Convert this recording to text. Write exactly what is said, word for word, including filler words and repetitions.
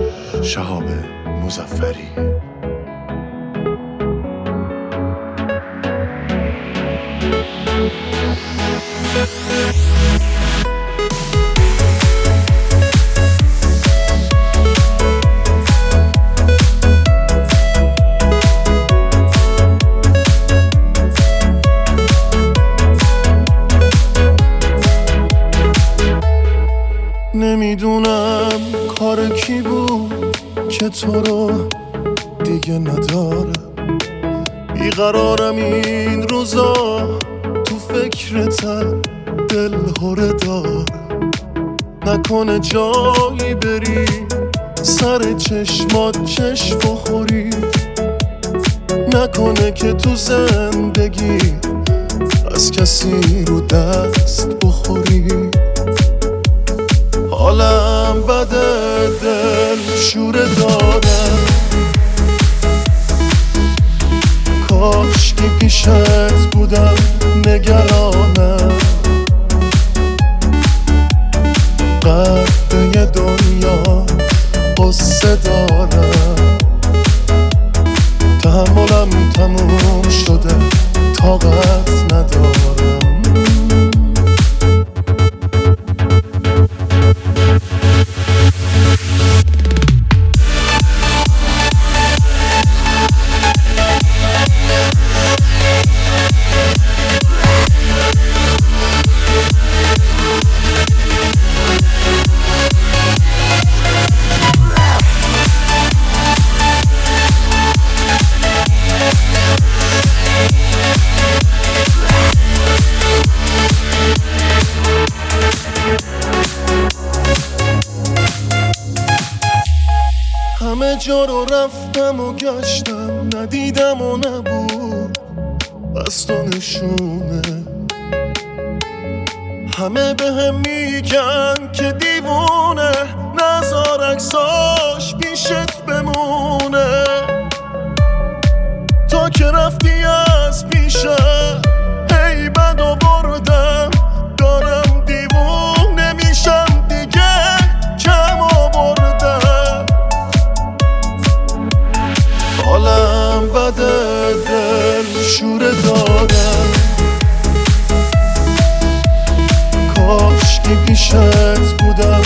شهاب مظفری. نمیدونم کار کی بود که تو رو دیگه نداره. بیقرارم این روزا، تو فکرتم دل هره دار. نکنه جایی بری سر چشمات چشم بخوری، نکنه که تو زندگی از کسی رو دست بخوری. حالم بده، دل شوره دارم، کاش که پیشت بودم نگرانم. قدر دنیا قصه دارم، تحملم تموم شده، طاقت ندارم. همه جا رو رفتم و گشتم، ندیدم و نبود بس تو نشونه. همه به هم میگن که دیوونه، نزار عکساش پیشت بمونه. تا که رفتی از پیشم هی بد و بردم، دارم دیوونه میشم دیگه، کم آوردم. حالم بده، دل شوره دارم، کاش که پیشت بودم